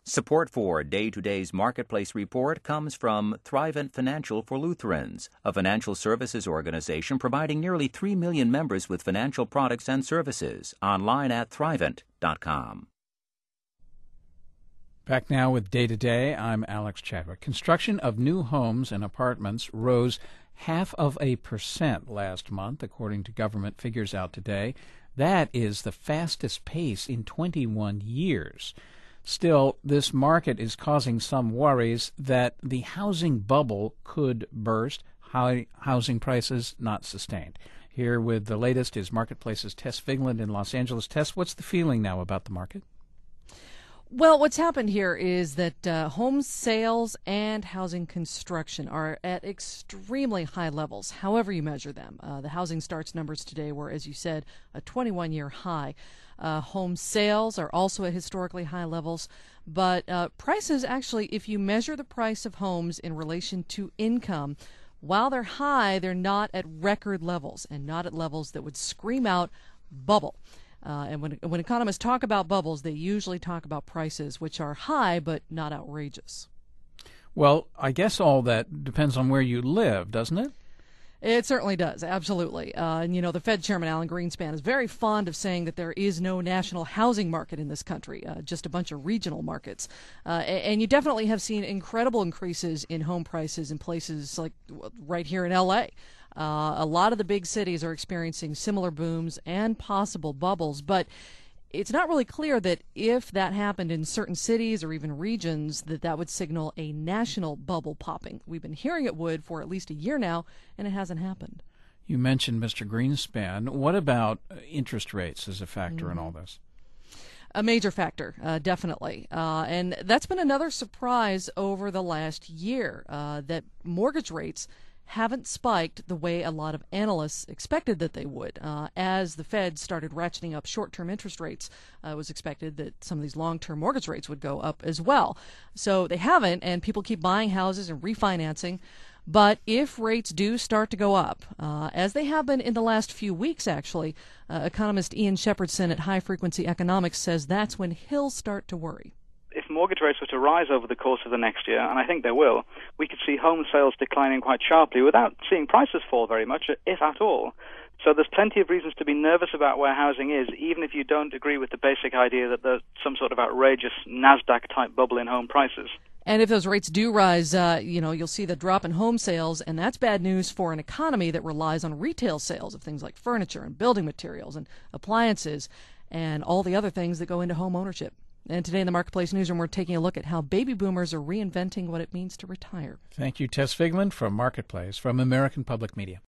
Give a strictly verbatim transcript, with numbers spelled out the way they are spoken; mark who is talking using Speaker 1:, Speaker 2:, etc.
Speaker 1: Support for Day to Day's Marketplace Report comes from Thrivent Financial for Lutherans, a financial services organization providing nearly three million members with financial products and services. Online at thrivent dot com.
Speaker 2: Back now with Day to Day, I'm Alex Chadwick. Construction of new homes and apartments rose half of a percent last month, according to government figures out today. That is the fastest pace in twenty-one years. Still, this market is causing some worries that the housing bubble could burst, high housing prices not sustained. Here with the latest is Marketplace's Tess Vigland in Los Angeles. Tess, what's the feeling now about the market?
Speaker 3: Well, what's happened here is that uh, home sales and housing construction are at extremely high levels, however you measure them. Uh, the housing starts numbers today were, as you said, a twenty-one year high. Uh, home sales are also at historically high levels, but uh, prices actually, if you measure the price of homes in relation to income, while they're high, they're not at record levels and not at levels that would scream out bubble. Uh, and when when economists talk about bubbles, they usually talk about prices which are high but not outrageous.
Speaker 2: Well, I guess all that depends on where you live, doesn't it?
Speaker 3: It certainly does, absolutely. Uh, and, you know, the Fed Chairman Alan Greenspan is very fond of saying that there is no national housing market in this country, uh, just a bunch of regional markets. Uh, and you definitely have seen incredible increases in home prices in places like right here in L A. Uh, a lot of the big cities are experiencing similar booms and possible bubbles, but it's not really clear that if that happened in certain cities or even regions, that that would signal a national bubble popping. We've been hearing it would for at least a year now, and it hasn't happened.
Speaker 2: You mentioned Mister Greenspan. What about interest rates as a factor mm. in all this?
Speaker 3: A major factor, uh, definitely. Uh, and that's been another surprise over the last year, uh, that mortgage rates haven't spiked the way a lot of analysts expected that they would. Uh, as the Fed started ratcheting up short-term interest rates, uh, it was expected that some of these long-term mortgage rates would go up as well. So they haven't, and people keep buying houses and refinancing. But if rates do start to go up, uh, as they have been in the last few weeks, actually, uh, economist Ian Shepherdson at High Frequency Economics says that's when he'll start to worry.
Speaker 4: If mortgage rates were to rise over the course of the next year, and I think they will, we could see home sales declining quite sharply without seeing prices fall very much, if at all. So there's plenty of reasons to be nervous about where housing is, even if you don't agree with the basic idea that there's some sort of outrageous NASDAQ-type bubble in home prices.
Speaker 3: And if those rates do rise, uh, you know, you'll see the drop in home sales, and that's bad news for an economy that relies on retail sales of things like furniture and building materials and appliances and all the other things that go into home ownership. And today in the Marketplace Newsroom, we're taking a look at how baby boomers are reinventing what it means to retire.
Speaker 2: Thank you, Tess Vigland from Marketplace, from American Public Media.